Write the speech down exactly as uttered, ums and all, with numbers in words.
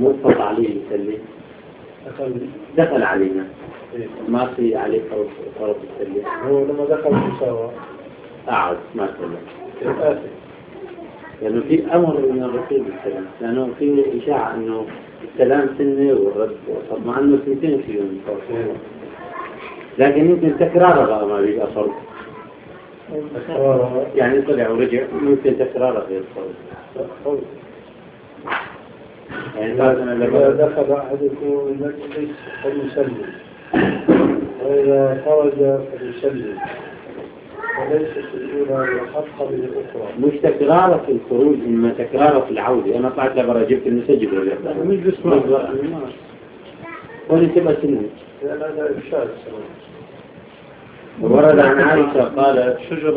مضغط عليه يسلم دخل علينا ما في عليه طرف طرف السلم. هو لما دخل المساواة قعد ما سلم آسف لأنه في أمر من الرسول بالسلام، لأنه في إشاعة أنه السلام سنة والرد وسط، مع أنه سنتين فيهم فرق، لكن يمكن تكراره بقى ما بيبقى فرق، يعني طلع ورجع ممكن تكراره غير فرق. يعني إذا دخل أحدكم المجلس فليسلم، وإذا خرج فليسلم، وليست الأولى والحق بالأخرى. مش تكراره في الخروج، إنما تكراره في العودة. أنا طلعت لبرا جبت المسجل ولا مش بسمع هون تبقى سنة. لأن هذا إفشاء السلام. ورد عن عائشة قالت